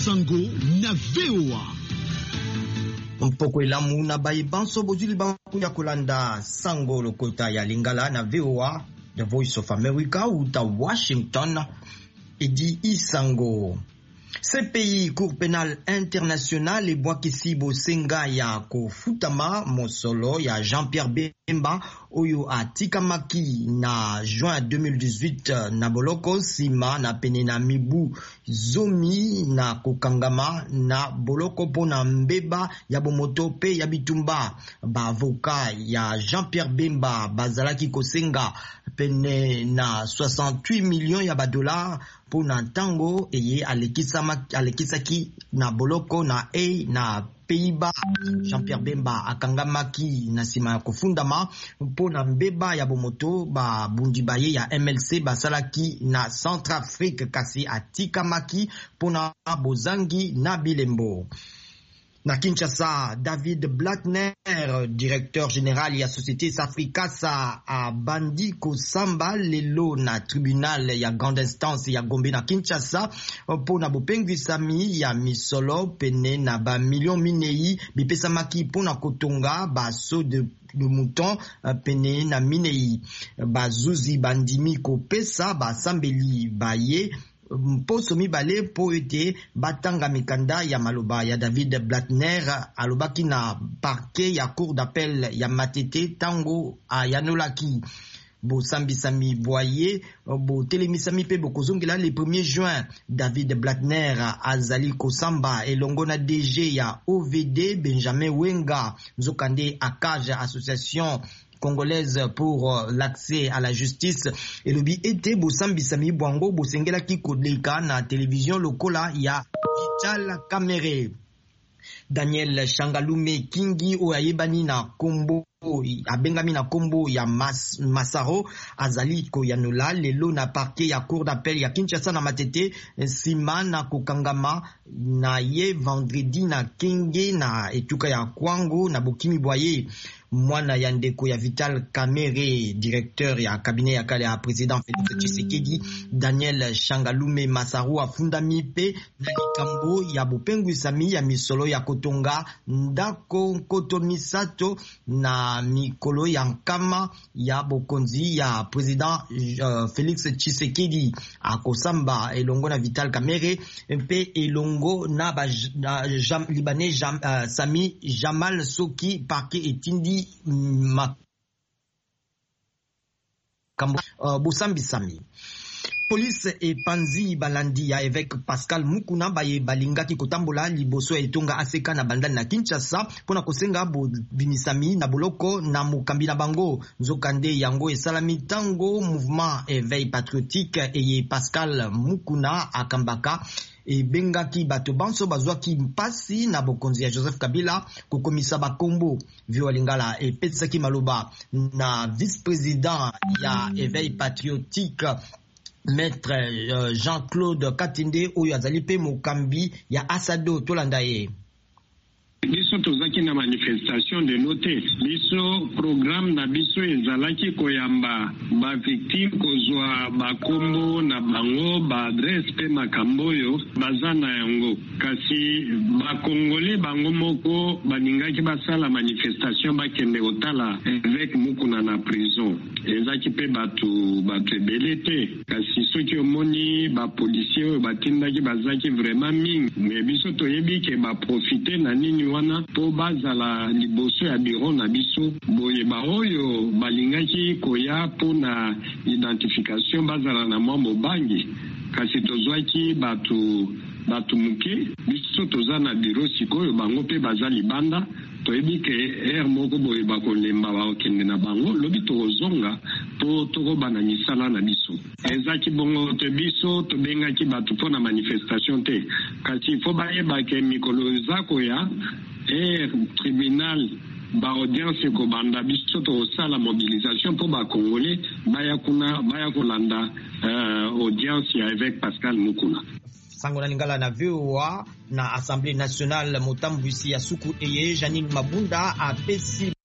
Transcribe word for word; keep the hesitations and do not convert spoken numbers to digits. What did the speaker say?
Sango na V O A. Mpoko elamu na baibanso bozuli banku ya kolanda Sango lokota ya Lingala na V O A, The Voice of America uta Washington. Edi Isango. C P I Cour pénale internationale ebwakisi bosenga ya kofutama mosolo ya Jean-Pierre Bemba oyo atikamaki na juin deux mille dix-huit na boloko sima na pene na mibu zomi na kokangama na boloko pona mbeba ya bomoto pe ya bitumba. Ba avoka ya Jean-Pierre Bemba bazalaki kosenga pene na soixante-huit millions ya badola pona tango eye alekisaki na boloko na e na Pays-Bas. Jean-Pierre Bemba akangamaki na sima ya kofundama pona mbeba ya bomoto ba bundibaye ya M L C basalaki na Centrafrique kasi atikamaki pona bozangi na bilembo. Na Kinshasa, David Blattner, directeur général ya Société Safricasa a bandi kosamba lelo na tribunal ya grande instance ya Gombe na Kinshasa pona bopengwisami ya misolo pene na ba million minei bipesamaki pona kotonga baso de de mouton pene na minei bazuzi bandimi kopesa basambeli baye mposo mibale po ete batanga mikanda ya maloba ya David Blattner alobaki na parquet ya cour d'appel ya Matete tango ayanolaki bo sambisami boye bo telemisami pe bokozongela le premier juin. David Blattner azali kosamba elongo na D G ya O V D Benjamin Wenga nzokande akage association congolaise pour l'accès à la justice et le bi était bosambisami bwango bosengela ki kodeka na télévision lokola ya Vital Kamerhe. Daniel Shangalume Kingi oyayebani na kombo abengami na kombo ya Mas, Masaro azali koyanola lelo na parquet ya cour d'appel ya Kinshasa na Matete sima na kokangama na ye vendredi na Kenge na etuka ya Kwango na Bokimi Boye. Mwana ya ndeko ya Vital Kamerhe, directeur ya cabinet ya kale ya président Félix Tshisekedi, Daniel Shangalume Masaru afundami pe na likambo ya bopengwisami ya misolo ya kotonga ndako koto misato na mikolo ya nkama ya bokonzi ya président uh, Félix Tshisekedi akosamba elongo na Vital Kamerhe pe elongo na ba na jam, libanais jam, uh, Sami Jamal Soki parquet etindi makambo uh, bosambisami. Police et Panzi balandi ya évêque Pascal Mukuna baye balingaki kotambola liboso etonga aseka na bandani na Kinshasa pona kosenga bo bimisami na boloko na mukambi na bango nzokande yango esalami tango mouvement éveil patriotique eye Pascal Mukuna akambaka e bengaki bato banso bazwaki mpasi na bokonzi ya Joseph Kabila kokomisa bakombo vio Lingala e petsaki maloba na vice-président ya éveil patriotique Maître euh, Jean-Claude Katinde oyo azali pe mokambi ya Asado tolanda ye. Biso tozaki na manifestation de noter biso programme na biso ezalaki koyamba ba victime kozwa bakombo na bango ba adresse pe makambo yo bazana yango kasi ba congolais bango moko baningaki basala manifestation bakende otala avec Mukuna na prison ezaki pe batu batu ebele te kasi soki omoni ba policier batindaki bazaki vraiment mingi mais biso toyebi ke ba profiter na nini wana po bazala liboso ya biro na biso boye baoyo balingaki koya po na identification bazala na mwa mobangi kasi tozwaki batu batu muke biso toza na biro sikoyo bango pe baza libanda toyebi ke er moko boye bakolemba bakende na bango lobi tozonga po tokobana misala na biso ezaki bongo te biso tobengaki batu mpo na manifestation te kasi fo bayeba ke mikolo eza koya er tribunal ba audience ko banda biso tosala mobilisation po ba congolais baya kuna baya kolanda uh, audience ya avec Pascal Mukuna. Sango na Lingala na V O A na Assemblée nationale motambusi ya suku eye Janine Mabunda a pesi